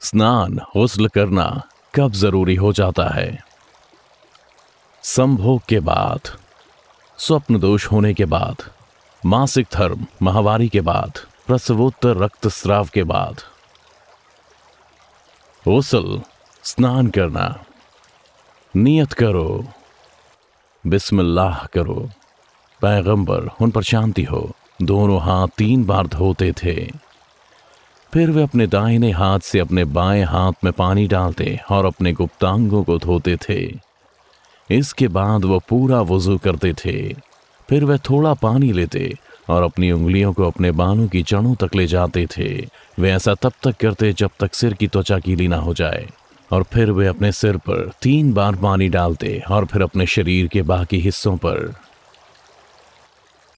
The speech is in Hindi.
स्नान गुस्ल करना कब जरूरी हो जाता है? संभोग के बाद, स्वप्न दोष होने के बाद, मासिक धर्म माहवारी के बाद, प्रसवोत्तर रक्तस्राव के बाद। गुस्ल स्नान करना। नियत करो, बिस्मिल्लाह करो, पैगंबर उन पर शांति हो दोनों हाथ 3 बार धोते थे। फिर वे अपने दाहिने हाथ से अपने बाएं हाथ में पानी डालते और अपने गुप्तांगों को धोते थे। इसके बाद वो पूरा वुजू करते थे। फिर वे थोड़ा पानी लेते और अपनी उंगलियों को अपने बालों की जड़ों तक ले जाते थे। वे ऐसा तब तक करते जब तक सिर की त्वचा गीली ना हो जाए, और फिर वे अपने सिर पर 3 बार पानी डालते और फिर अपने शरीर के बाकी हिस्सों पर